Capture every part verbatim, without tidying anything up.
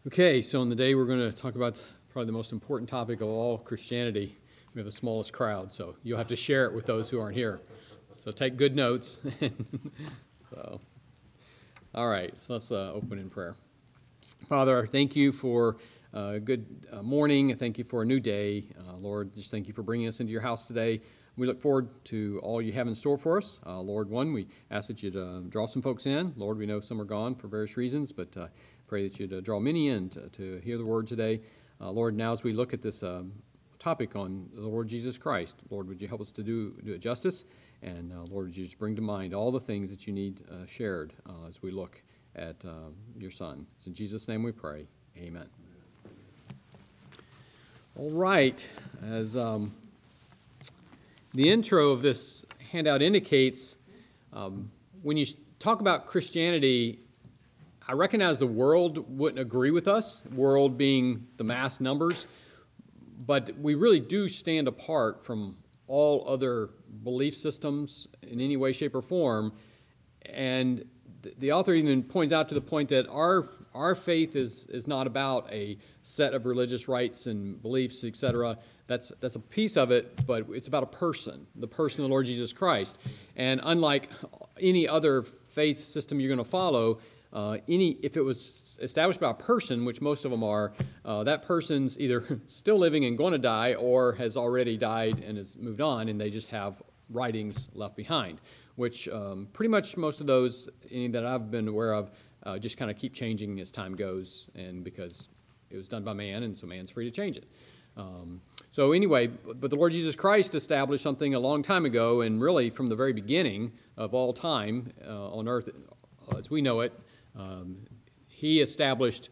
Okay, so on the day we're going to talk about probably the most important topic of all Christianity. We have the smallest crowd, so you'll have to share it with those who aren't here. So take good notes. so, all right, so let's uh, open in prayer. Father, thank you for a good uh, morning. Thank you for a new day. Uh, Lord, just thank you for bringing us into your house today. We look forward to all you have in store for us. Uh, Lord, one, we ask that you'd uh, draw some folks in. Lord, we know some are gone for various reasons, but uh, pray that you'd uh, draw many in to, to hear the word today. Uh, Lord, now as we look at this um, topic on the Lord Jesus Christ, Lord, would you help us to do, do it justice? And uh, Lord, would you just bring to mind all the things that you need uh, shared uh, as we look at uh, your Son. It's in Jesus' name we pray. Amen. All right. As um, the intro of this handout indicates, um, when you talk about Christianity, I recognize the world wouldn't agree with us, world being the mass numbers, but we really do stand apart from all other belief systems in any way, shape, or form. And the author even points out to the point that our our faith is is not about a set of religious rites and beliefs, et cetera. That's that's a piece of it, but it's about a person, the person of the Lord Jesus Christ. And unlike any other faith system you're going to follow, uh, any if it was established by a person, which most of them are, uh, that person's either still living and going to die, or has already died and has moved on, and they just have writings left behind, which um, pretty much most of those any that I've been aware of uh, just kind of keep changing as time goes, and because it was done by man, and so man's free to change it. Um, so anyway, but the Lord Jesus Christ established something a long time ago, and really from the very beginning of all time uh, on earth, as we know it, um, he established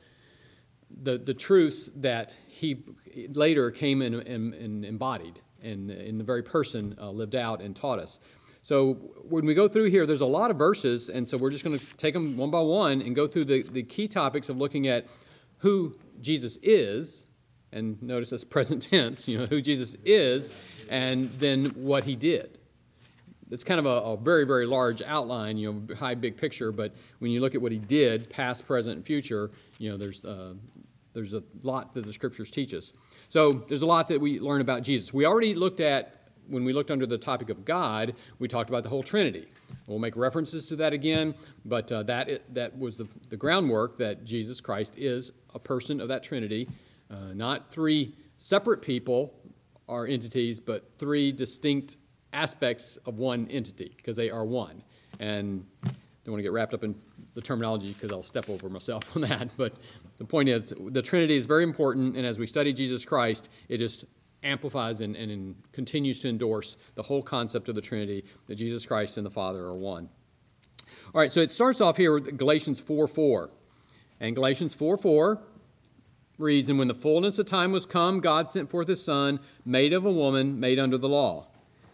the the truths that he later came and, and, and embodied, and in the very person uh, lived out and taught us. So when we go through here, there's a lot of verses, and so we're just going to take them one by one and go through the, the key topics of looking at who Jesus is, and notice that's present tense, you know, who Jesus is, and then what he did. It's kind of a, a very, very large outline, you know, high, big picture, but when you look at what he did, past, present, and future, you know, there's uh, there's a lot that the Scriptures teach us. So there's a lot that we learn about Jesus. We already looked at, when we looked under the topic of God, we talked about the whole Trinity. We'll make references to that again, but uh, that that was the, the groundwork that Jesus Christ is a person of that Trinity, uh, not three separate people or entities, but three distinct aspects of one entity, because they are one. And I don't want to get wrapped up in the terminology because I'll step over myself on that, but the point is the Trinity is very important, and as we study Jesus Christ, it just amplifies and, and, and continues to endorse the whole concept of the Trinity, that Jesus Christ and the Father are one. All right, so it starts off here with Galatians four four. And Galatians four four reads, "And when the fullness of time was come, God sent forth his Son, made of a woman, made under the law."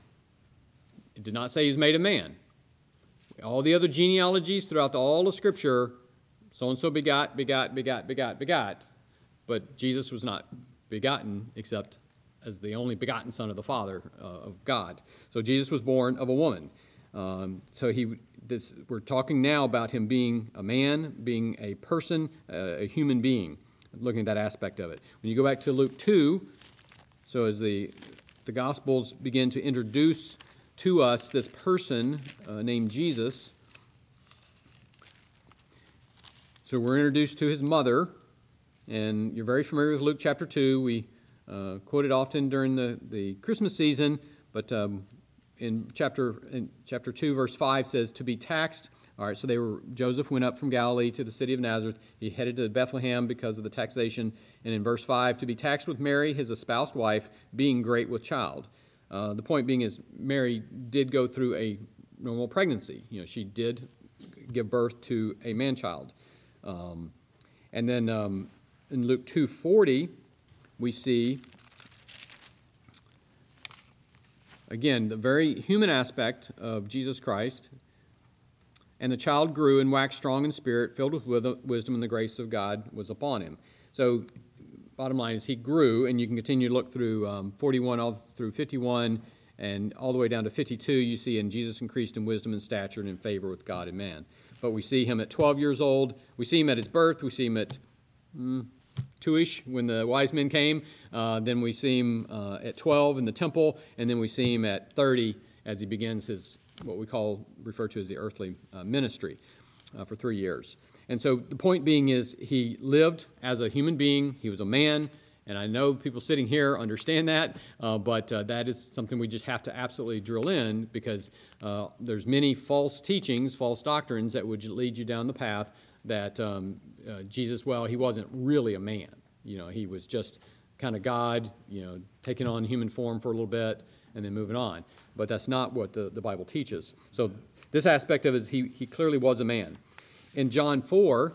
It did not say he was made of man. All the other genealogies throughout the, all of Scripture, so-and-so begot, begot, begot, begot, begot. But Jesus was not begotten except as the only begotten Son of the Father, uh, of God. So Jesus was born of a woman. Um, so he, this, we're talking now about him being a man, being a person, uh, a human being, looking at that aspect of it. When you go back to Luke two, so as the, the Gospels begin to introduce to us this person uh, named Jesus, so we're introduced to his mother, and you're very familiar with Luke chapter two. We uh, quote it often during the, the Christmas season, but um, in chapter in chapter two, verse five says, "To be taxed." All right, so they were. Joseph went up from Galilee to the city of Nazareth. He headed to Bethlehem because of the taxation. And in verse five, "To be taxed with Mary, his espoused wife, being great with child." Uh, the point being is Mary did go through a normal pregnancy. You know, she did give birth to a man-child. Um, and then um, in Luke two forty, we see, again, the very human aspect of Jesus Christ. "And the child grew and waxed strong in spirit, filled with wisdom, and the grace of God was upon him." So bottom line is he grew, and you can continue to look through um, forty-one all through fifty-one, and all the way down to fifty-two, you see, "And Jesus increased in wisdom and stature and in favor with God and man." But we see him at twelve years old. We see him at his birth. We see him at mm, two-ish when the wise men came. Uh, then we see him uh, at twelve in the temple, and then we see him at thirty as he begins his, what we call, refer to as the earthly uh, ministry uh, for three years. And so the point being is he lived as a human being. He was a man. And I know people sitting here understand that, uh, but uh, that is something we just have to absolutely drill in, because uh, there's many false teachings, false doctrines that would lead you down the path that um, uh, Jesus, well, he wasn't really a man. You know, he was just kind of God, you know, taking on human form for a little bit and then moving on. But that's not what the, the Bible teaches. So this aspect of it is he, he clearly was a man. In John four,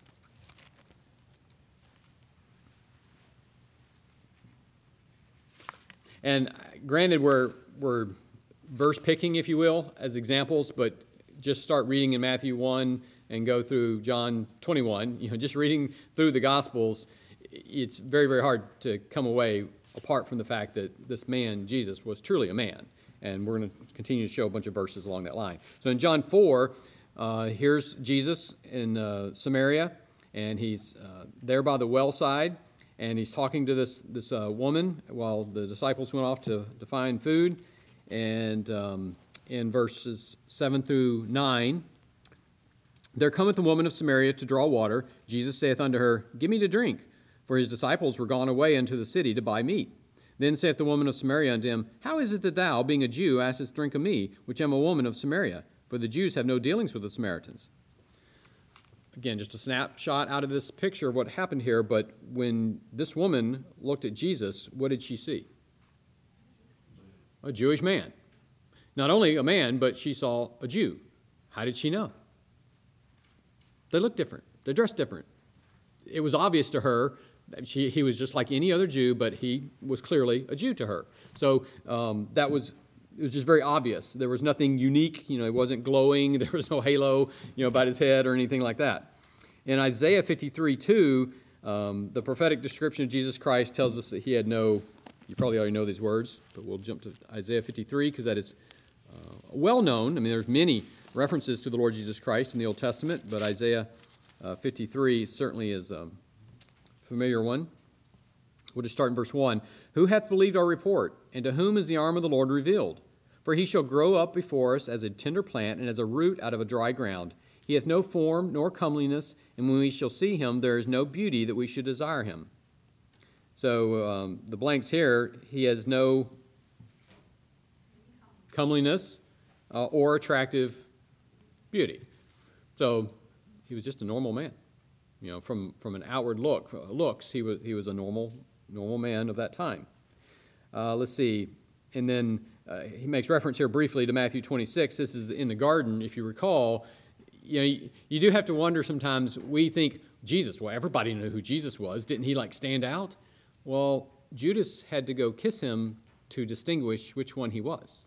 and granted, we're, we're verse picking, if you will, as examples, but just start reading in Matthew one and go through John twenty-one. You know, just reading through the Gospels, it's very, very hard to come away apart from the fact that this man, Jesus, was truly a man. And we're going to continue to show a bunch of verses along that line. So in John four, uh, here's Jesus in uh, Samaria, and he's uh, there by the well side. And he's talking to this this uh, woman while the disciples went off to, to find food. And um, in verses seven through nine, there cometh the woman of Samaria to draw water. Jesus saith unto her, Give me to drink. For his disciples were gone away into the city to buy meat. Then saith the woman of Samaria unto him, How is it that thou, being a Jew, askest drink of me, which am a woman of Samaria? For the Jews have no dealings with the Samaritans. Again, just a snapshot out of this picture of what happened here, but when this woman looked at Jesus, what did she see? A Jewish man. Not only a man, but she saw a Jew. How did she know? They looked different. They dressed different. It was obvious to her that she, he was just like any other Jew, but he was clearly a Jew to her. So um, that was... It was just very obvious. There was nothing unique. You know, he wasn't glowing. There was no halo, you know, about his head or anything like that. In Isaiah fifty-three two, um, the prophetic description of Jesus Christ tells us that he had no, you probably already know these words, but we'll jump to Isaiah fifty-three because that is uh, well known. I mean, there's many references to the Lord Jesus Christ in the Old Testament, but Isaiah uh, fifty-three certainly is a familiar one. We'll just start in verse one. Who hath believed our report, and to whom is the arm of the Lord revealed? For he shall grow up before us as a tender plant and as a root out of a dry ground. He hath no form nor comeliness, and when we shall see him, there is no beauty that we should desire him. So um, the blanks here, he has no comeliness uh, or attractive beauty. So he was just a normal man. You know, from, from an outward look, looks, he was he was a normal normal man of that time. Uh, let's see, and then uh, he makes reference here briefly to Matthew twenty-six. This is in the garden, if you recall. You know, you, you do have to wonder sometimes. We think Jesus. Well, everybody knew who Jesus was. Didn't he like stand out? Well, Judas had to go kiss him to distinguish which one he was.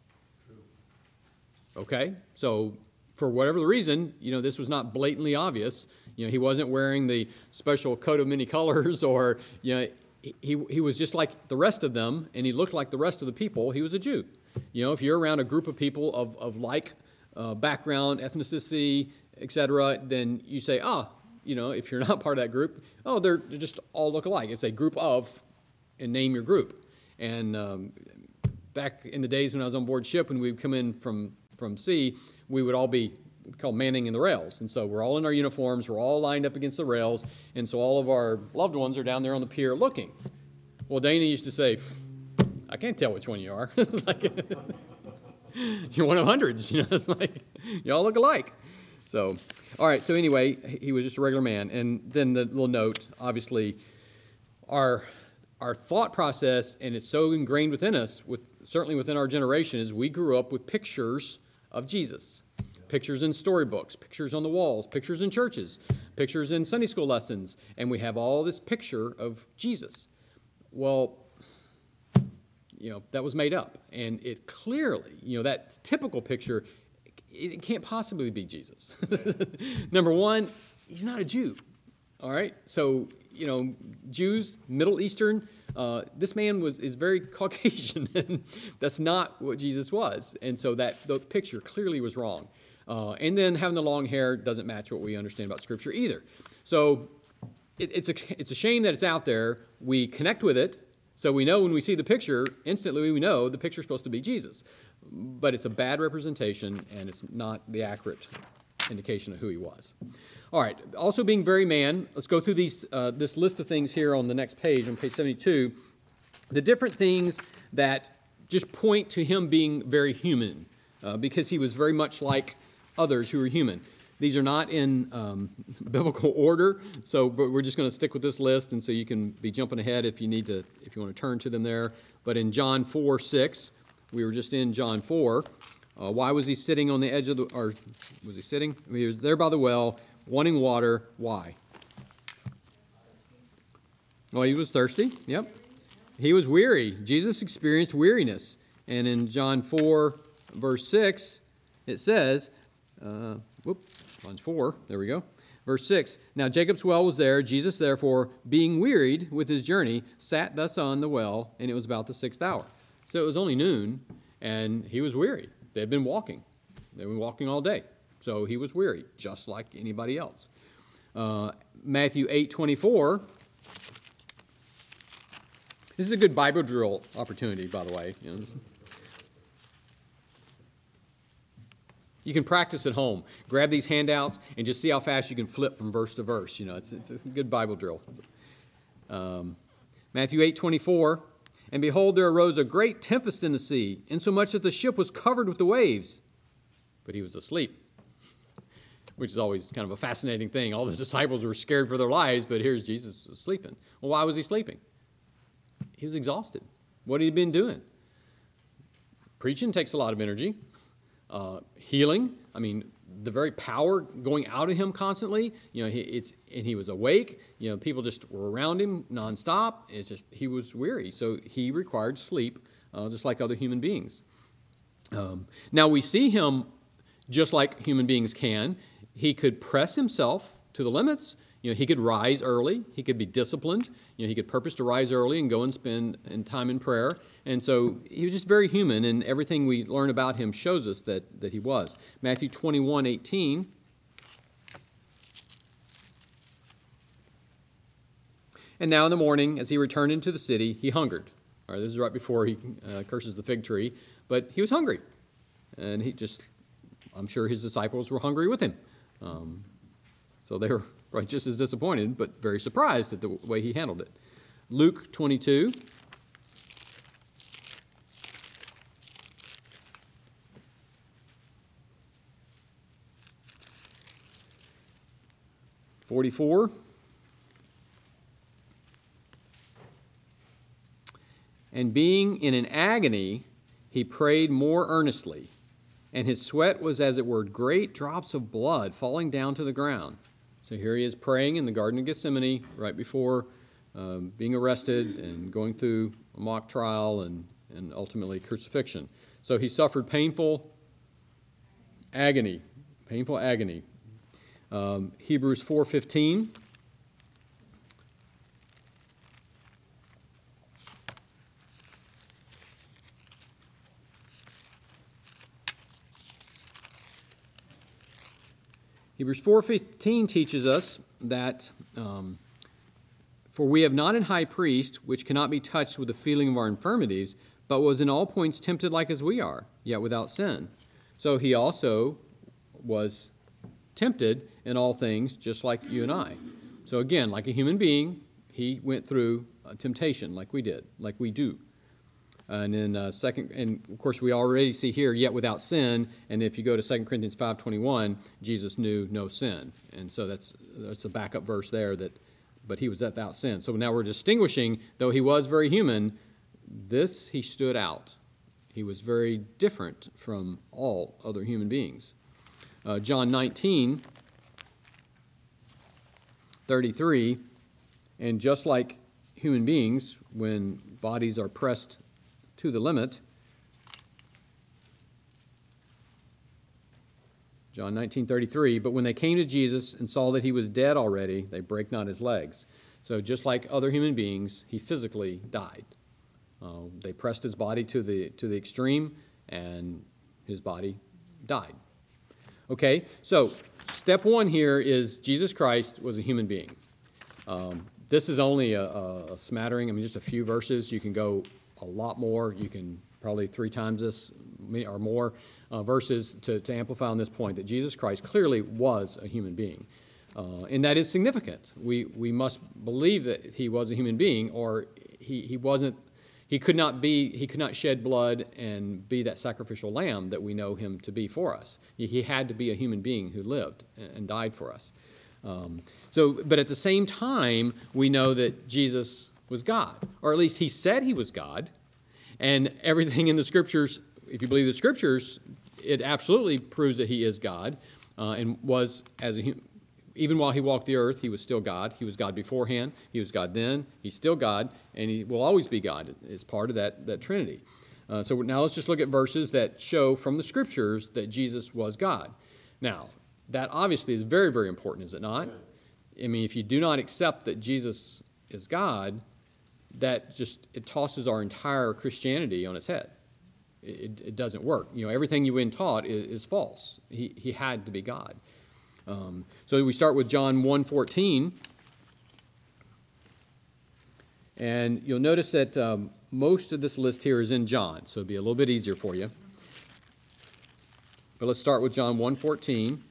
True. Okay, so for whatever the reason, you know, this was not blatantly obvious. You know, he wasn't wearing the special coat of many colors, or, you know, he, he was just like the rest of them, and he looked like the rest of the people. He was a Jew. You know, if you're around a group of people of, of like uh, background, ethnicity, et cetera, then you say, ah, you know, if you're not part of that group, oh, they're, they just all look alike. It's a group of, and name your group. And um, back in the days when I was on board ship, when we'd come in from, from sea, we would all be called manning in the rails. And so we're all in our uniforms, we're all lined up against the rails, and so all of our loved ones are down there on the pier looking. Well, Dana used to say, I can't tell which one you are. It's like, you're one of hundreds, you know, it's like, you all look alike. So, all right, so anyway, he was just a regular man. And then the little note, obviously, our our thought process, and it's so ingrained within us, with certainly within our generation, is we grew up with pictures of Jesus. Pictures in storybooks, pictures on the walls, pictures in churches, pictures in Sunday school lessons, and we have all this picture of Jesus. Well, you know, that was made up, and it clearly, you know, that typical picture, it, it can't possibly be Jesus. Number one, he's not a Jew, all right? So, you know, Jews, Middle Eastern, uh, this man was is very Caucasian, and that's not what Jesus was, and so that the picture clearly was wrong. Uh, and then having the long hair doesn't match what we understand about Scripture either. So it, it's, a, it's a shame that it's out there. We connect with it, so we know when we see the picture, instantly we know the picture's supposed to be Jesus. But it's a bad representation, and it's not the accurate indication of who he was. All right, also being very man. Let's go through these uh, this list of things here on the next page, on page seventy-two. The different things that just point to him being very human, uh, because he was very much like others who were human. These are not in um, biblical order, so but we're just going to stick with this list, and so you can be jumping ahead if you need to, if you want to turn to them there. But in John four six, we were just in John four. Uh, why was he sitting on the edge of the, or was he sitting? I mean, he was there by the well, wanting water. Why? Well, he was thirsty. Yep. He was weary. Jesus experienced weariness. And in John four, verse six, it says, uh, whoop, John four, there we go. Verse six, now Jacob's well was there. Jesus, therefore, being wearied with his journey, sat thus on the well, and it was about the sixth hour. So it was only noon, and he was weary. They had been walking. They'd been walking all day. So he was weary, just like anybody else. Uh, Matthew eight twenty-four. This is a good Bible drill opportunity, by the way. You know, this, you can practice at home. Grab these handouts and just see how fast you can flip from verse to verse. You know, it's, it's a good Bible drill. Um, Matthew eight twenty-four. And behold, there arose a great tempest in the sea, insomuch that the ship was covered with the waves. But he was asleep, which is always kind of a fascinating thing. All the disciples were scared for their lives, but here's Jesus sleeping. Well, why was he sleeping? He was exhausted. What had he been doing? Preaching takes a lot of energy. Uh, healing, I mean, the very power going out of him constantly, you know, he, it's, and he was awake, you know, people just were around him nonstop. It's just, he was weary. So he required sleep, uh, just like other human beings. Um, now we see him just like human beings can. He could press himself to the limits. You know, he could rise early. He could be disciplined. You know, he could purpose to rise early and go and spend in time in prayer. And so he was just very human, and everything we learn about him shows us that, that he was. Matthew twenty-one eighteen. And now in the morning, as he returned into the city, he hungered. All right, this is right before he uh, curses the fig tree, but he was hungry. And he just, I'm sure his disciples were hungry with him. Um, so they were right, just as disappointed, but very surprised at the way he handled it. Luke twenty-two. forty-four. And being in an agony, he prayed more earnestly, and his sweat was as it were great drops of blood falling down to the ground. So here he is praying in the Garden of Gethsemane right before um, being arrested and going through a mock trial and, and ultimately crucifixion. So he suffered painful agony, painful agony. Um, Hebrews four fifteen. Hebrews four fifteen teaches us that, um, for we have not an high priest which cannot be touched with the feeling of our infirmities, but was in all points tempted like as we are, yet without sin. So he also was tempted in all things, just like you and I. So again, like a human being, he went through a temptation like we did, like we do. And then uh, second, and of course we already see here, yet without sin. And if you go to Second Corinthians five twenty-one, Jesus knew no sin, and so that's that's a backup verse there. That, but he was without sin. So now we're distinguishing, though he was very human, this he stood out. He was very different from all other human beings. Uh, John nineteen thirty-three, and just like human beings, when bodies are pressed to the limit, John nineteen thirty-three, but when they came to Jesus and saw that he was dead already, they brake not his legs. So just like other human beings, he physically died. Uh, they pressed his body to the to the extreme, and his body died. Okay, so step one here is Jesus Christ was a human being. Um, this is only a, a, a smattering, I mean, just a few verses. You can go a lot more. You can probably three times this or more uh, verses to, to amplify on this point that Jesus Christ clearly was a human being. Uh, and that is significant. We we must believe that he was a human being, or he, he wasn't, he could not be, he could not shed blood and be that sacrificial lamb that we know him to be for us. He had to be a human being who lived and died for us. Um, so, but at the same time, we know that Jesus was God, or at least he said he was God, and everything in the Scriptures, if you believe the Scriptures, it absolutely proves that he is God, uh, and was, as a human, even while he walked the earth, he was still God. He was God beforehand, he was God then, he's still God, and he will always be God as part of that, that Trinity. Uh, so now let's just look at verses that show from the Scriptures that Jesus was God. Now, that obviously is very, very important, is it not? I mean, if you do not accept that Jesus is God, that just, it tosses our entire Christianity on its head. It, it doesn't work. You know, everything you've been taught is, is false. He, he had to be God. Um, so we start with John one fourteen. And you'll notice that um, most of this list here is in John, so it'll be a little bit easier for you. But let's start with John one fourteen.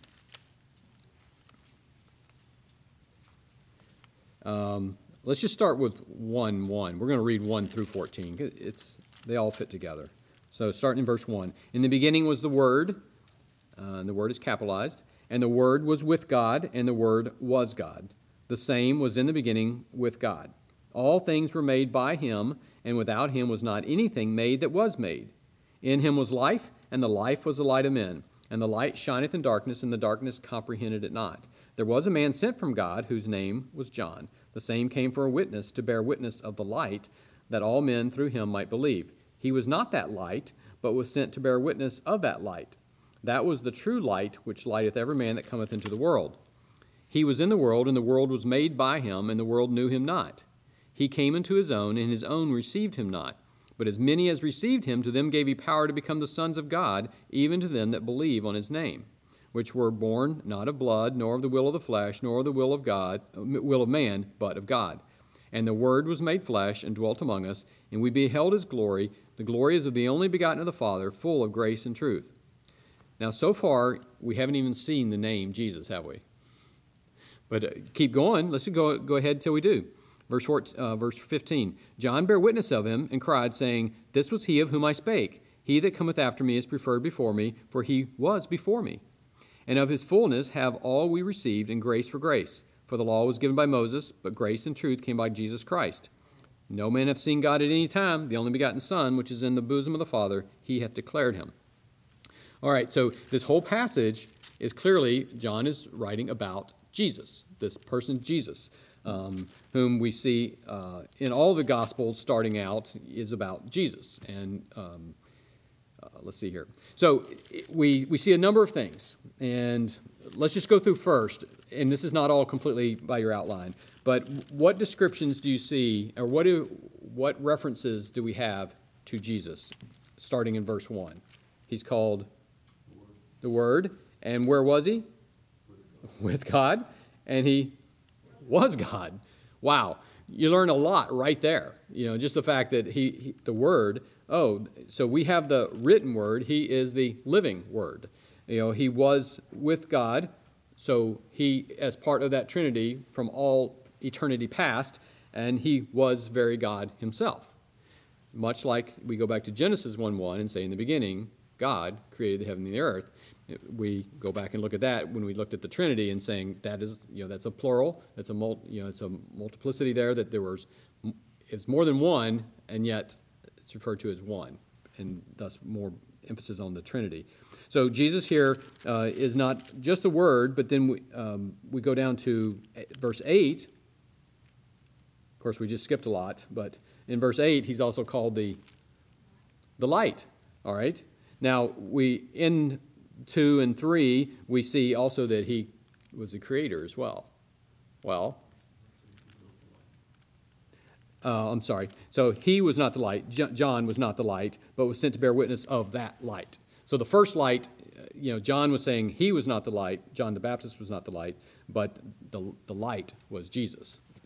Um, let's just start with one one. We're going to read one through fourteen. It's, they all fit together. So starting in verse one. In the beginning was the Word, uh, and the Word is capitalized, and the Word was with God, and the Word was God. The same was in the beginning with God. All things were made by him, and without him was not anything made that was made. In him was life, and the life was the light of men. And the light shineth in darkness, and the darkness comprehended it not. There was a man sent from God, whose name was John. The same came for a witness, to bear witness of the light, that all men through him might believe. He was not that light, but was sent to bear witness of that light. That was the true light, which lighteth every man that cometh into the world. He was in the world, and the world was made by him, and the world knew him not. He came into his own, and his own received him not. But as many as received him, to them gave he power to become the sons of God, even to them that believe on his name, which were born not of blood, nor of the will of the flesh, nor of the will of God, will of man, but of God. And the Word was made flesh and dwelt among us, and we beheld his glory. The glory is of the only begotten of the Father, full of grace and truth. Now, so far, we haven't even seen the name Jesus, have we? But uh, keep going. Let's go, go ahead till we do. Verse, fourteen, uh, verse fifteen, John bare witness of him, and cried, saying, This was he of whom I spake. He that cometh after me is preferred before me, for he was before me. And of his fullness have all we received, and grace for grace. For the law was given by Moses, but grace and truth came by Jesus Christ. No man hath seen God at any time. The only begotten Son, which is in the bosom of the Father, he hath declared him. All right, so this whole passage is clearly, John is writing about Jesus, this person Jesus, um, whom we see uh, in all the Gospels starting out is about Jesus. And um, uh, let's see here. So we, we see a number of things, and let's just go through first, and this is not all completely by your outline, but what descriptions do you see, or what do, what references do we have to Jesus, starting in verse one? He's called the Word, and where was he? With God, and he was God. Wow, you learn a lot right there. You know, just the fact that he, he the Word, oh, so we have the written Word, he is the living Word. You know, he was with God, so he, as part of that Trinity from all eternity past, and he was very God himself. Much like we go back to Genesis one one and say, in the beginning, God created the heaven and the earth. We go back and look at that when we looked at the Trinity and saying that is, you know, that's a plural, that's a mul, you know, it's a multiplicity there, that there was, it's more than one, and yet it's referred to as one, and thus more emphasis on the Trinity. So Jesus here uh, is not just the Word, but then we, um, we go down to verse eight. Of course, we just skipped a lot, but in verse eight, he's also called the, the light, all right? Now, we, in two and three, we see also that he was the creator as well. Well, uh, I'm sorry. So he was not the light. John was not the light, but was sent to bear witness of that light. So the first light, you know, John was saying he was not the light. John the Baptist was not the light, but the, the light was Jesus.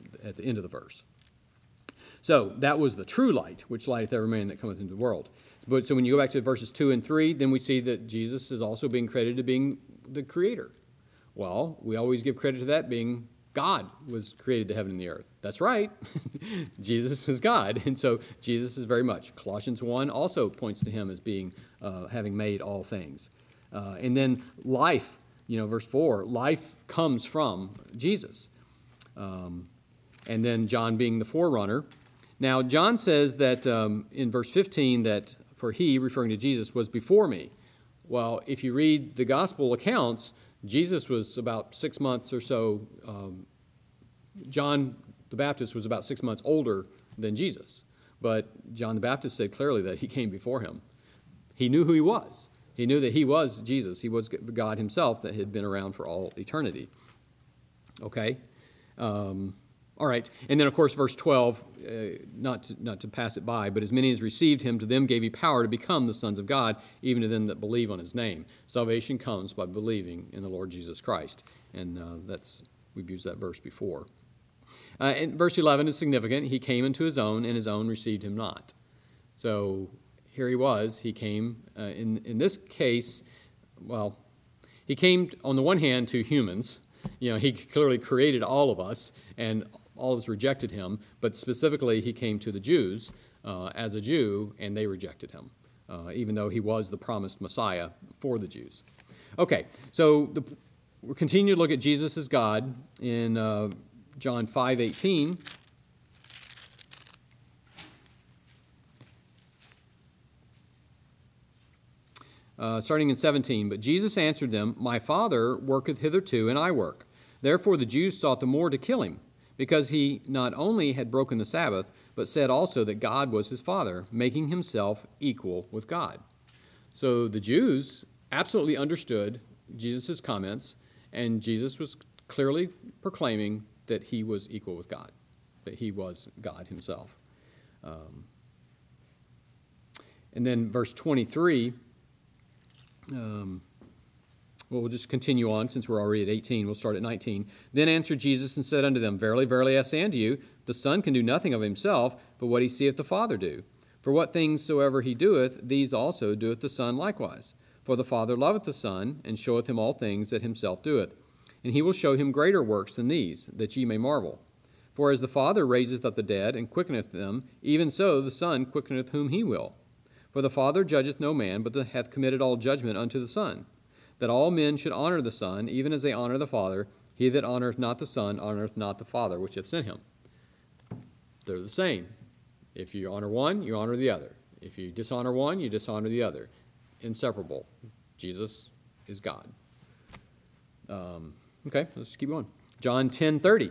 at the end of the verse. So that was the true light, which lighteth every man that cometh into the world. But so when you go back to verses two and three, then we see that Jesus is also being credited to being the creator. Well, we always give credit to that being God was created the heaven and the earth. That's right. Jesus was God. And so Jesus is very much. Colossians one also points to him as being, uh, having made all things. Uh, and then life, you know, verse four, life comes from Jesus. Um, and then John being the forerunner. Now, John says that um, in verse fifteen that for he, referring to Jesus, was before me. Well, if you read the gospel accounts, Jesus was about six months or so, um, John the Baptist was about six months older than Jesus. But John the Baptist said clearly that he came before him. He knew who he was. He knew that he was Jesus. He was God himself that had been around for all eternity. Okay? Um, all right. And then, of course, verse twelve, uh, not, to, not to pass it by, but as many as received him, to them gave he power to become the sons of God, even to them that believe on his name. Salvation comes by believing in the Lord Jesus Christ. And uh, that's we've used that verse before. Uh, and verse eleven is significant. He came into his own, and his own received him not. So here he was. He came, uh, in, in this case, well, he came on the one hand to humans. You know, he clearly created all of us, and all of us rejected him. But specifically, he came to the Jews uh, as a Jew, and they rejected him, uh, even though he was the promised Messiah for the Jews. Okay, so the, we'll continue to look at Jesus as God in uh, John five eighteen. Uh, starting in seventeen, but Jesus answered them, my Father worketh hitherto, and I work. Therefore the Jews sought the more to kill him, because he not only had broken the Sabbath, but said also that God was his Father, making himself equal with God. So the Jews absolutely understood Jesus' comments, and Jesus was clearly proclaiming that he was equal with God, that he was God himself. Um, and then verse twenty-three, Um, well, we'll just continue on since we're already at eighteen. We'll start at nineteen. Then answered Jesus and said unto them, verily, verily, I say unto you, the Son can do nothing of himself, but what he seeth the Father do. For what things soever he doeth, these also doeth the Son likewise. For the Father loveth the Son, and showeth him all things that himself doeth. And he will show him greater works than these, that ye may marvel. For as the Father raiseth up the dead, and quickeneth them, even so the Son quickeneth whom he will. For the Father judgeth no man, but hath committed all judgment unto the Son, that all men should honor the Son, even as they honor the Father. He that honoreth not the Son honoreth not the Father which hath sent him. They're the same. If you honor one, you honor the other. If you dishonor one, you dishonor the other. Inseparable. Jesus is God. Um, okay, let's just keep going. John ten thirty.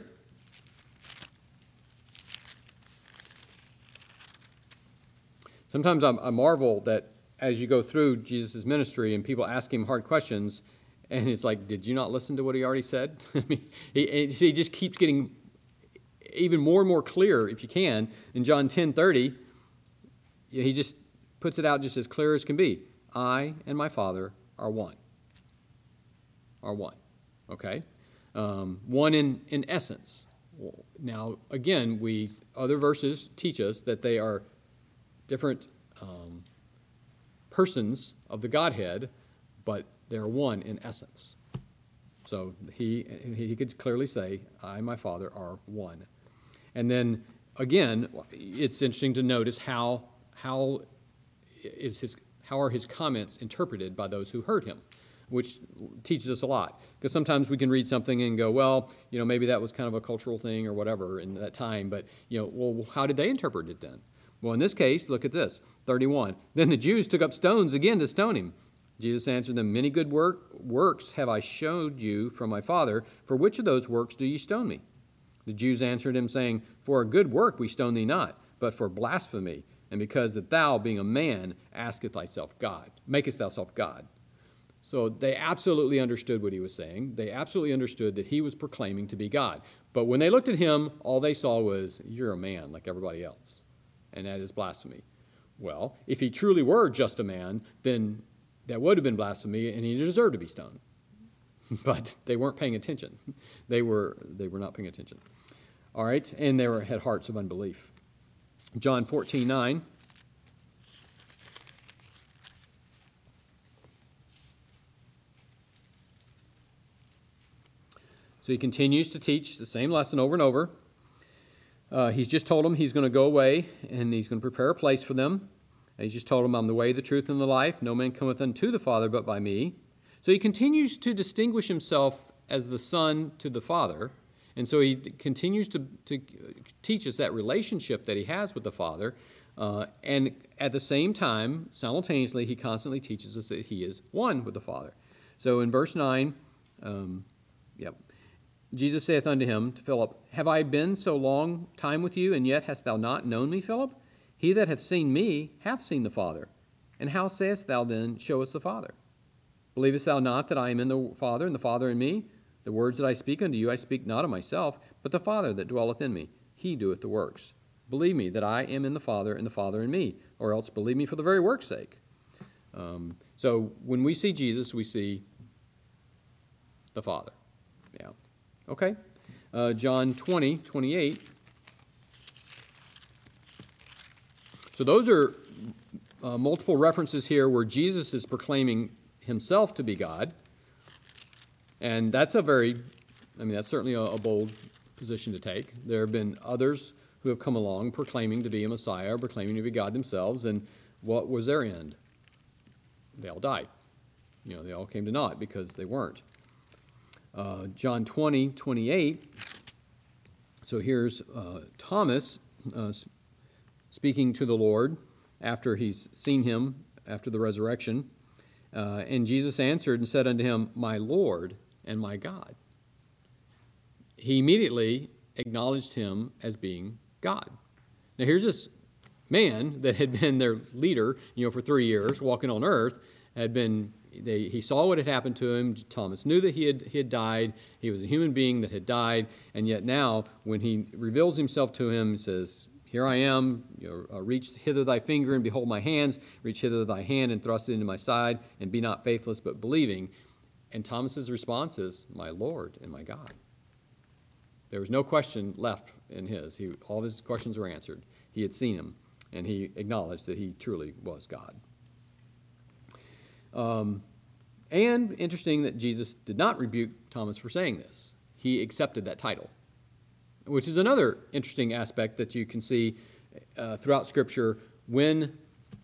Sometimes I'm, I marvel that as you go through Jesus' ministry and people ask him hard questions, and it's like, did you not listen to what he already said? I mean, he, he just keeps getting even more and more clear, if you can. In John ten thirty, he just puts it out just as clear as can be. I and my Father are one. Are one. Okay? Um, one in, in essence. Now, again, we other verses teach us that they are different um, persons of the Godhead, but they're one in essence. So he he could clearly say, I and my Father are one. And then, again, it's interesting to notice how how is his how are his comments interpreted by those who heard him, which teaches us a lot. Because sometimes we can read something and go, well, you know, maybe that was kind of a cultural thing or whatever in that time, but, you know, well, how did they interpret it then? Well, in this case, look at this, thirty-one. Then the Jews took up stones again to stone him. Jesus answered them, many good work, works have I showed you from my Father. For which of those works do ye stone me? The Jews answered him, saying, for a good work we stone thee not, but for blasphemy, and because that thou, being a man, askest thyself God, makest thyself God. So they absolutely understood what he was saying. They absolutely understood that he was proclaiming to be God. But when they looked at him, all they saw was, you're a man like everybody else. And that is blasphemy. Well, if he truly were just a man, then that would have been blasphemy, and he deserved to be stoned. But they weren't paying attention. They were they were not paying attention. All right, and they were, had hearts of unbelief. John fourteen nine. So he continues to teach the same lesson over and over. Uh, he's just told them he's going to go away and he's going to prepare a place for them. He's just told them, I'm the way, the truth, and the life. No man cometh unto the Father but by me. So he continues to distinguish himself as the Son to the Father. And so he continues to, to teach us that relationship that he has with the Father. Uh, and at the same time, simultaneously, he constantly teaches us that he is one with the Father. So in verse nine, um, yep. Jesus saith unto him, to Philip, Have I been so long time with you, and yet hast thou not known me, Philip? He that hath seen me hath seen the Father. And how sayest thou then, Show us the Father? Believest thou not that I am in the Father, and the Father in me? The words that I speak unto you, I speak not of myself, but the Father that dwelleth in me. He doeth the works. Believe me that I am in the Father, and the Father in me, or else believe me for the very work's sake. Um, so when we see Jesus, we see the Father. Yeah. Okay. Uh, John twenty, twenty-eight. So those are uh, multiple references here where Jesus is proclaiming himself to be God. And that's a very, I mean, that's certainly a, a bold position to take. There have been others who have come along proclaiming to be a Messiah or proclaiming to be God themselves. And what was their end? They all died. You know, they all came to naught because they weren't. Uh, John twenty, twenty-eight. So here's uh, Thomas uh, speaking to the Lord after he's seen him after the resurrection. Uh, and Jesus answered and said unto him, My Lord and my God. He immediately acknowledged him as being God. Now here's this man that had been their leader, you know, for three years, walking on earth, had been... They, he saw what had happened to him. Thomas knew that he had, he had died. He was a human being that had died. And yet now, when he reveals himself to him, he says, Here I am. You know, uh, reach hither thy finger and behold my hands. Reach hither thy hand and thrust it into my side. And be not faithless, but believing. And Thomas's response is, My Lord and my God. There was no question left in his. He, all of his questions were answered. He had seen him, and he acknowledged that he truly was God. Um, and interesting that Jesus did not rebuke Thomas for saying this. He accepted that title, which is another interesting aspect that you can see uh, throughout Scripture when,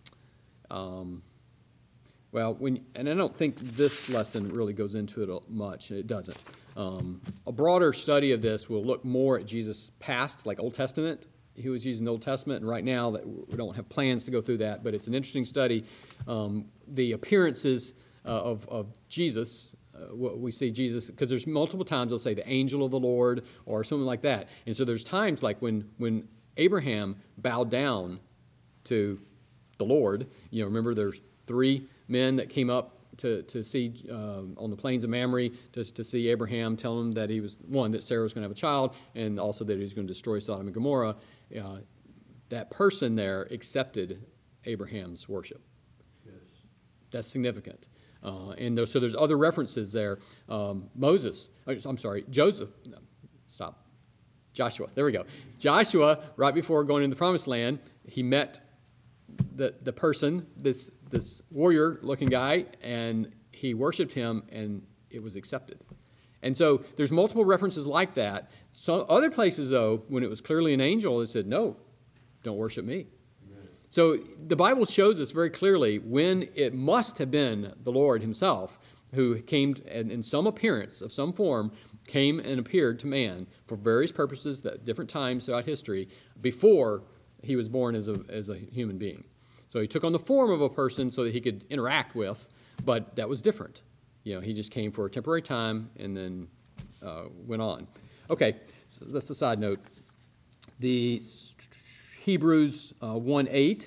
um, well, when, and I don't think this lesson really goes into it much. It doesn't. Um, a broader study of this will look more at Jesus' past, like Old Testament. He was using the Old Testament, and right now that we don't have plans to go through that, but it's an interesting study. Um, the appearances uh, of, of Jesus, uh, what we see Jesus, because there's multiple times they'll say the angel of the Lord or something like that. And so there's times like when, when Abraham bowed down to the Lord, you know, remember there's three men that came up to, to see um, on the plains of Mamre to, to see Abraham, tell him that he was, one, that Sarah was going to have a child, and also that he was going to destroy Sodom and Gomorrah. Uh, that person there accepted Abraham's worship. Yes. That's significant. Uh, and there, so there's other references there. Um, Moses, I'm sorry, Joseph, no, stop, Joshua, there we go. Joshua, right before going into the promised land, he met the, the person, this, this warrior-looking guy, and he worshiped him, and it was accepted. And so there's multiple references like that. Some other places, though, when it was clearly an angel, it said, no, don't worship me. Amen. So the Bible shows us very clearly when it must have been the Lord himself who came and in some appearance of some form, came and appeared to man for various purposes at different times throughout history before he was born as a, as a human being. So he took on the form of a person so that he could interact with, but that was different. You know, he just came for a temporary time and then uh, went on. Okay, so that's a side note. The Hebrews uh, one eight.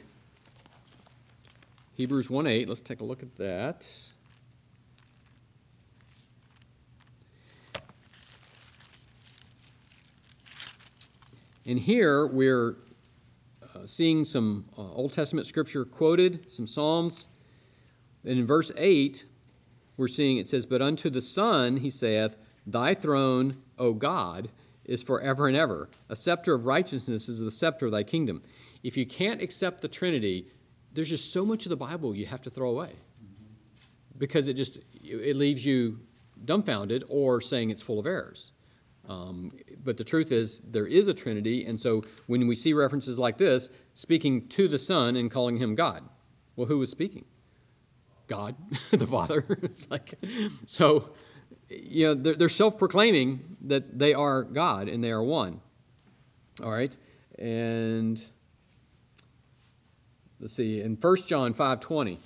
Hebrews one eight, let's take a look at that. And here we're uh, seeing some uh, Old Testament scripture quoted, some Psalms. And in verse eight, we're seeing it says, But unto the Son, he saith, Thy throne, O God, is forever and ever. A scepter of righteousness is the scepter of thy kingdom. If you can't accept the Trinity, there's just so much of the Bible you have to throw away because it just it leaves you dumbfounded or saying it's full of errors. Um, but the truth is there is a Trinity, and so when we see references like this, speaking to the Son and calling him God, well, who was speaking? God, the Father. It's like, so, you know, they're, they're self-proclaiming that they are God and they are one. All right, and let's see, in First John five twenty.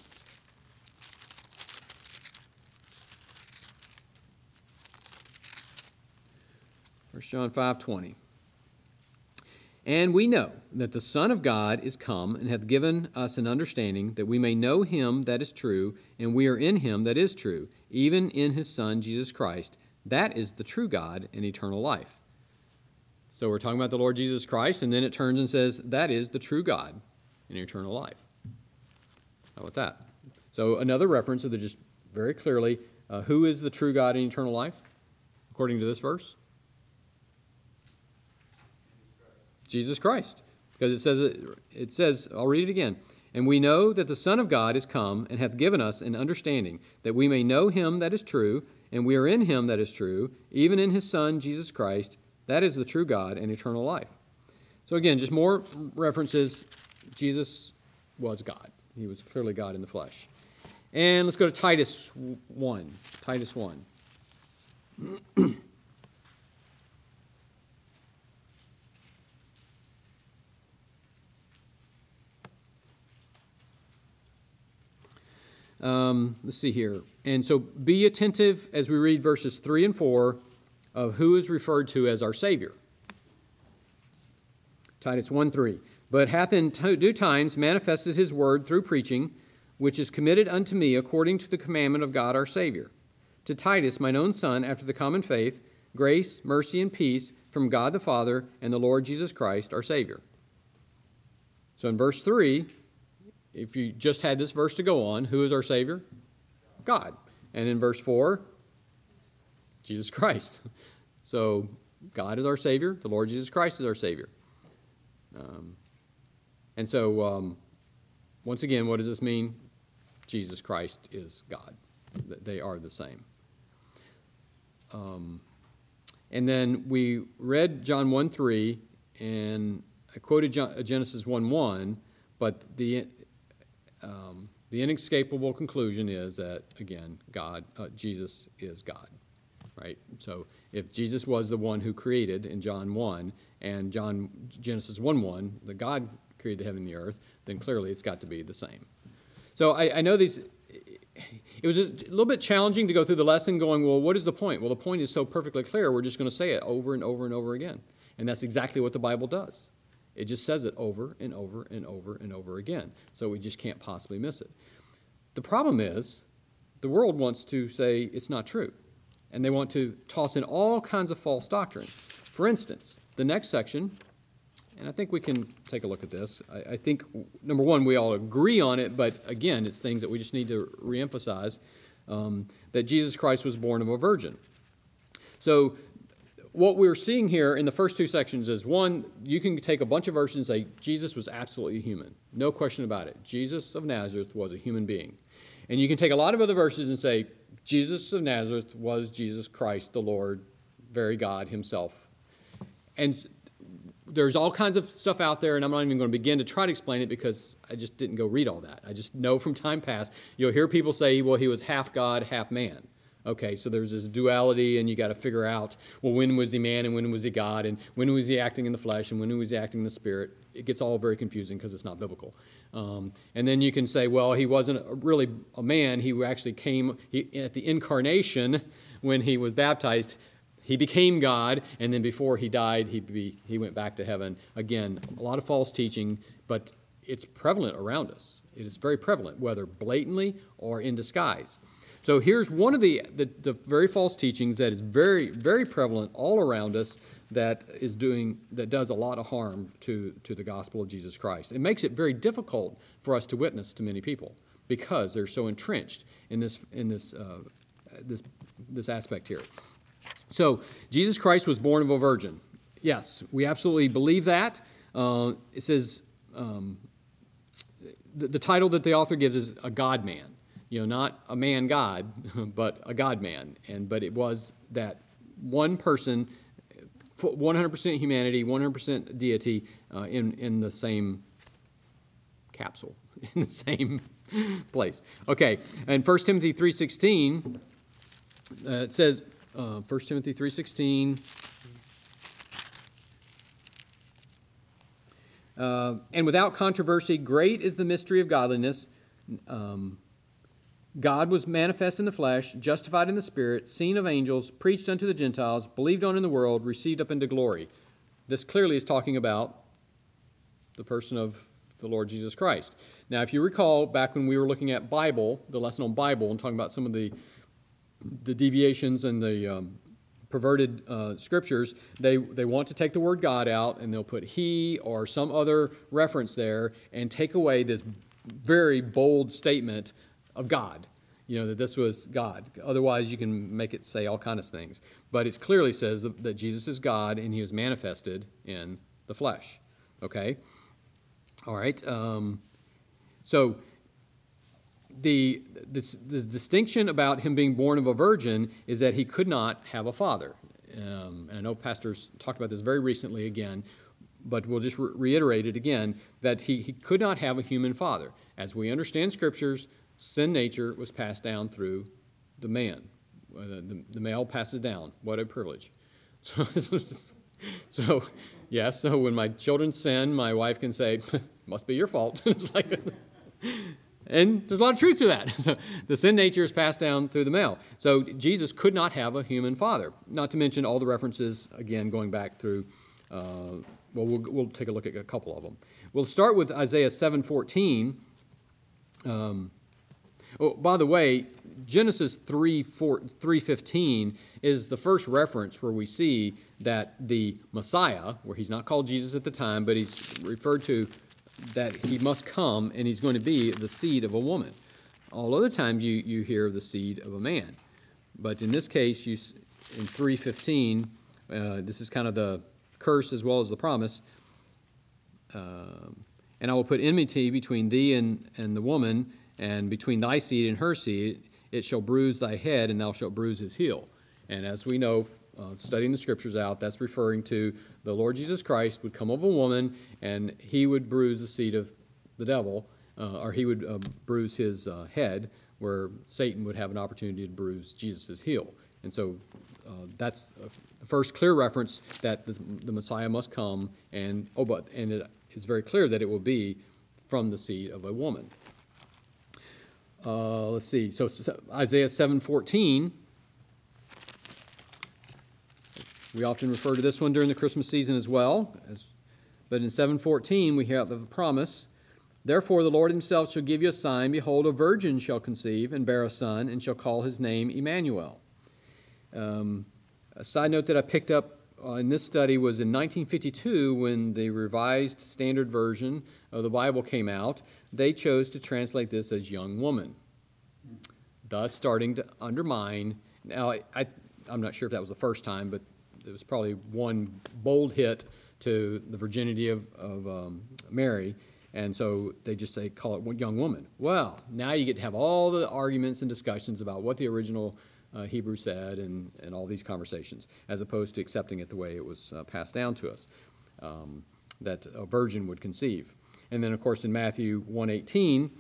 First John five twenty. And we know that the Son of God is come and hath given us an understanding that we may know him that is true, and we are in him that is true, even in his Son Jesus Christ. That is the true God and eternal life. So we're talking about the Lord Jesus Christ, and then it turns and says, that is the true God and eternal life. How about that? So another reference of the just very clearly, uh, who is the true God and eternal life, according to this verse? Jesus Christ, because it says, it says, I'll read it again. And we know that the Son of God is come and hath given us an understanding that we may know him that is true, and we are in him that is true, even in his Son, Jesus Christ. That is the true God and eternal life. So again, just more references. Jesus was God. He was clearly God in the flesh. And let's go to Titus one. Titus one. Um, let's see here. And so be attentive as we read verses three and four of who is referred to as our Savior. Titus one three. But hath in due times manifested his word through preaching, which is committed unto me according to the commandment of God our Savior. To Titus, mine own son, after the common faith, grace, mercy, and peace from God the Father and the Lord Jesus Christ our Savior. So in verse three, if you just had this verse to go on, who is our Savior? God. And in verse four, Jesus Christ. So God is our Savior. The Lord Jesus Christ is our Savior. Um, and so, um, once again, what does this mean? Jesus Christ is God. They are the same. Um, and then we read John one three, and I quoted Genesis one one, but the Um, the inescapable conclusion is that, again, God, uh, Jesus is God, right? So if Jesus was the one who created in John one, and John Genesis one one, the God created the heaven and the earth, then clearly it's got to be the same. So I, I know these, it was a little bit challenging to go through the lesson going, well, what is the point? Well, the point is so perfectly clear, we're just going to say it over and over and over again. And that's exactly what the Bible does. It just says it over and over and over and over again. So we just can't possibly miss it. The problem is the world wants to say it's not true. And they want to toss in all kinds of false doctrine. For instance, the next section, and I think we can take a look at this. I, I think, number one, we all agree on it, but again, it's things that we just need to reemphasize, um, that Jesus Christ was born of a virgin. So what we're seeing here in the first two sections is, one, you can take a bunch of verses and say Jesus was absolutely human. No question about it. Jesus of Nazareth was a human being. And you can take a lot of other verses and say Jesus of Nazareth was Jesus Christ, the Lord, very God himself. And there's all kinds of stuff out there, and I'm not even going to begin to try to explain it because I just didn't go read all that. I just know from time past, you'll hear people say, well, he was half God, half man. Okay, so there's this duality, and you got to figure out, well, when was he man and when was he God, and when was he acting in the flesh and when was he acting in the spirit? It gets all very confusing because it's not biblical. Um, and then you can say, well, he wasn't really a man. He actually came he, at the incarnation when he was baptized. He became God, and then before he died, he be, he went back to heaven. Again, a lot of false teaching, but it's prevalent around us. It is very prevalent, whether blatantly or in disguise. So here's one of the, the, the very false teachings that is very, very prevalent all around us that is doing that does a lot of harm to, to the gospel of Jesus Christ. It makes it very difficult for us to witness to many people because they're so entrenched in this in this uh, this this aspect here. So Jesus Christ was born of a virgin. yes, we absolutely believe that. Uh, it says um, the, the title that the author gives is a God-man. You know, not a man-God, but a God-man. And but it was that one person, one hundred percent humanity, one hundred percent deity, uh, in in the same capsule, in the same place. Okay, and First Timothy three sixteen, uh, it says, uh, First Timothy three sixteen, uh, and without controversy, great is the mystery of godliness. Um, God was manifest in the flesh, justified in the Spirit, seen of angels, preached unto the Gentiles, believed on in the world, received up into glory. This clearly is talking about the person of the Lord Jesus Christ. Now, if you recall, back when we were looking at Bible, the lesson on Bible, and talking about some of the, the deviations and the um, perverted uh, scriptures, they, they want to take the word God out, and they'll put he or some other reference there and take away this very bold statement of God, you know, that this was God. Otherwise, you can make it say all kinds of things. But it clearly says that, that Jesus is God, and he was manifested in the flesh. Okay? All right. Um, so the, the, the distinction about him being born of a virgin is that he could not have a father. Um, and I know pastors talked about this very recently again, but we'll just re- reiterate it again, that he, he could not have a human father. As we understand scriptures, sin nature was passed down through the man. Uh, the, the male passes down. What a privilege. So, so, yes, so when my children sin, my wife can say, must be your fault. It's like, and there's a lot of truth to that. So the sin nature is passed down through the male. So Jesus could not have a human father. Not to mention all the references, again, going back through, uh, well, well, we'll take a look at a couple of them. We'll start with Isaiah seven fourteen. Um, Oh, by the way, Genesis three fifteen is the first reference where we see that the Messiah, where he's not called Jesus at the time, but he's referred to that he must come and he's going to be the seed of a woman. All other times you, you hear the seed of a man. But in this case, you, in three fifteen, uh, this is kind of the curse as well as the promise. Um, and I will put enmity between thee and, and the woman, and between thy seed and her seed, it shall bruise thy head, and thou shalt bruise his heel. And as we know, uh, studying the scriptures out, that's referring to the Lord Jesus Christ would come of a woman, and he would bruise the seed of the devil, uh, or he would uh, bruise his uh, head, where Satan would have an opportunity to bruise Jesus' heel. And so uh, that's uh, the first clear reference that the, the Messiah must come, and oh, but and it is very clear that it will be from the seed of a woman. Uh, let's see. So Isaiah seven fourteen. We often refer to this one during the Christmas season as well. As, but in seven fourteen, we have the promise. Therefore the Lord himself shall give you a sign. Behold, a virgin shall conceive and bear a son, and shall call his name Emmanuel. Um, a side note that I picked up uh, in this study was in nineteen fifty-two, when the Revised Standard Version of the Bible came out. They chose to translate this as young woman, thus starting to undermine. Now, I, I, I'm not sure if that was the first time, but it was probably one bold hit to the virginity of, of um, Mary, and so they just say, call it young woman. Well, now you get to have all the arguments and discussions about what the original uh, Hebrew said and, and all these conversations, as opposed to accepting it the way it was uh, passed down to us, um, that a virgin would conceive. And then, of course, in Matthew one eighteen,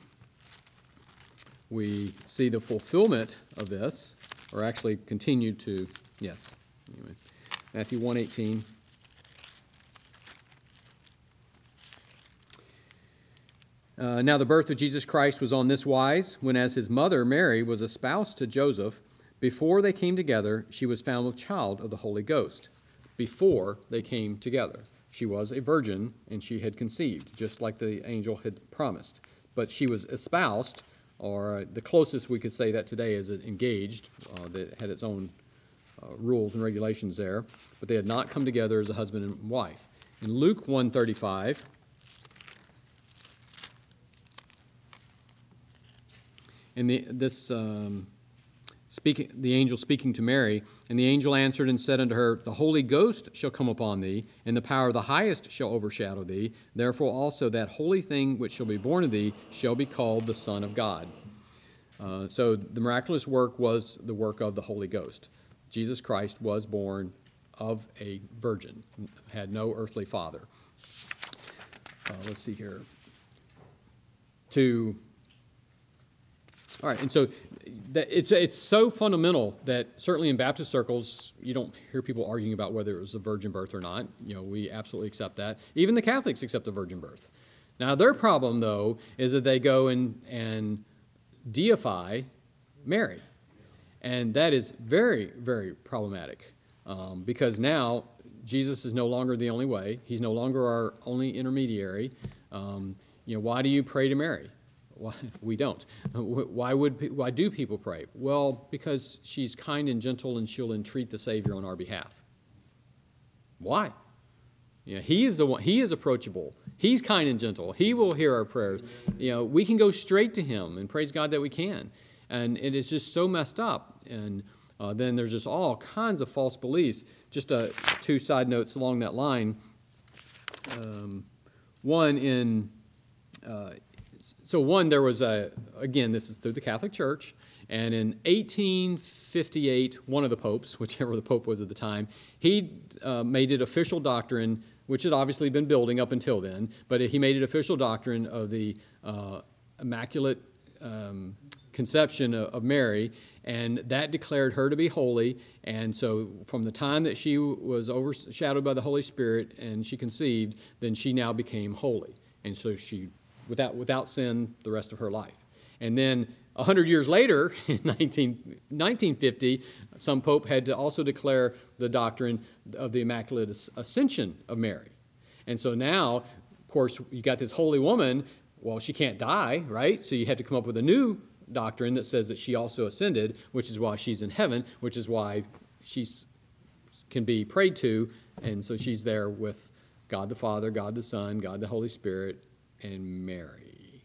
we see the fulfillment of this, or actually continued to, yes. Anyway, Matthew one eighteen. Uh, now the birth of Jesus Christ was on this wise, when as his mother Mary was espoused to Joseph, before they came together, she was found with child of the Holy Ghost. Before they came together. She was a virgin, and she had conceived, just like the angel had promised. But she was espoused, or the closest we could say that today is engaged, uh, that had its own uh, rules and regulations there, but they had not come together as a husband and wife. In Luke one thirty-five, and the, this um, speaking, the angel speaking to Mary, and the angel answered and said unto her, The Holy Ghost shall come upon thee, and the power of the highest shall overshadow thee. Therefore also that holy thing which shall be born of thee shall be called the Son of God. Uh, so the miraculous work was the work of the Holy Ghost. Jesus Christ was born of a virgin, had no earthly father. Uh, let's see here. To all right, and so that it's it's so fundamental that certainly in Baptist circles you don't hear people arguing about whether it was a virgin birth or not. You know, we absolutely accept that. Even the Catholics accept the virgin birth. Now their problem though is that they go and and deify Mary, and that is very very problematic um, because now Jesus is no longer the only way. He's no longer our only intermediary. Um, you know, why do you pray to Mary? Why, we don't. Why would why do people pray? Well, because she's kind and gentle and she'll entreat the Savior on our behalf. Why? You know, he is the one. He is approachable. He's kind and gentle. He will hear our prayers. You know, we can go straight to him, and praise God that we can. And it is just so messed up. And uh, then there's just all kinds of false beliefs. Just uh, two side notes along that line. Um, one in. Uh, So one, there was a, again, this is through the Catholic Church, and in eighteen fifty-eight, one of the popes, whichever the pope was at the time, he uh, made it official doctrine, which had obviously been building up until then, but he made it official doctrine of the uh, Immaculate um, Conception of Mary, and that declared her to be holy, and so from the time that she was overshadowed by the Holy Spirit and she conceived, then she now became holy, and so she Without, without sin the rest of her life. And then one hundred years later, in nineteen fifty, some pope had to also declare the doctrine of the Immaculate Ascension of Mary. And so now, of course, you got this holy woman. Well, she can't die, right? So you had to come up with a new doctrine that says that she also ascended, which is why she's in heaven, which is why she can be prayed to. And so she's there with God the Father, God the Son, God the Holy Spirit, and Mary.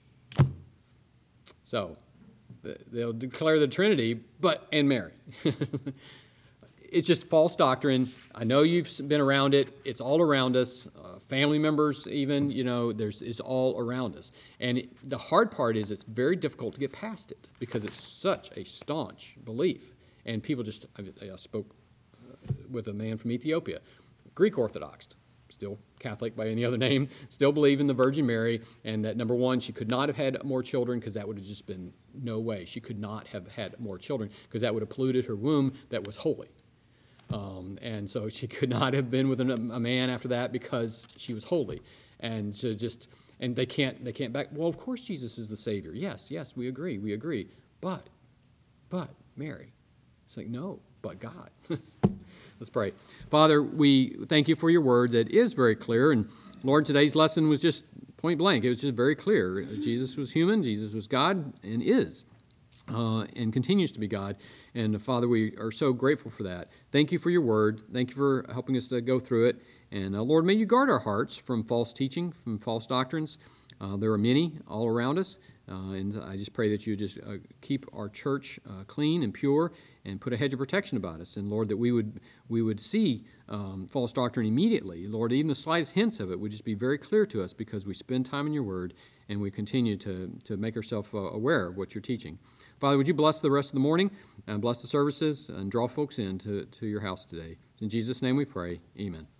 So they'll declare the Trinity, but and Mary. It's just false doctrine. I know you've been around it. It's all around us. Uh, family members, even, you know, there's it's all around us. And it, the hard part is it's very difficult to get past it because it's such a staunch belief. And people just, I, I spoke with a man from Ethiopia, Greek Orthodox. Still Catholic by any other name, still believe in the Virgin Mary, and that, number one, she could not have had more children because that would have just been no way. She could not have had more children because that would have polluted her womb that was holy. Um, and so she could not have been with a, a man after that because she was holy. And so just, and they can't, they can't back, well, of course Jesus is the Savior. Yes, yes, we agree, we agree. But, but, Mary. It's like, no, but God. Let's pray. Father, we thank you for your word that is very clear. And Lord, today's lesson was just point blank. It was just very clear. Jesus was human, Jesus was God, and is, uh, and continues to be God. And Father, we are so grateful for that. Thank you for your word. Thank you for helping us to go through it. And uh, Lord, may you guard our hearts from false teaching, from false doctrines. Uh, there are many all around us. Uh, and I just pray that you just uh, keep our church uh, clean and pure and put a hedge of protection about us. And, Lord, that we would we would see um, false doctrine immediately. Lord, even the slightest hints of it would just be very clear to us because we spend time in your word and we continue to, to make ourselves uh, aware of what you're teaching. Father, would you bless the rest of the morning and bless the services and draw folks in to, to your house today. In Jesus' name we pray. Amen.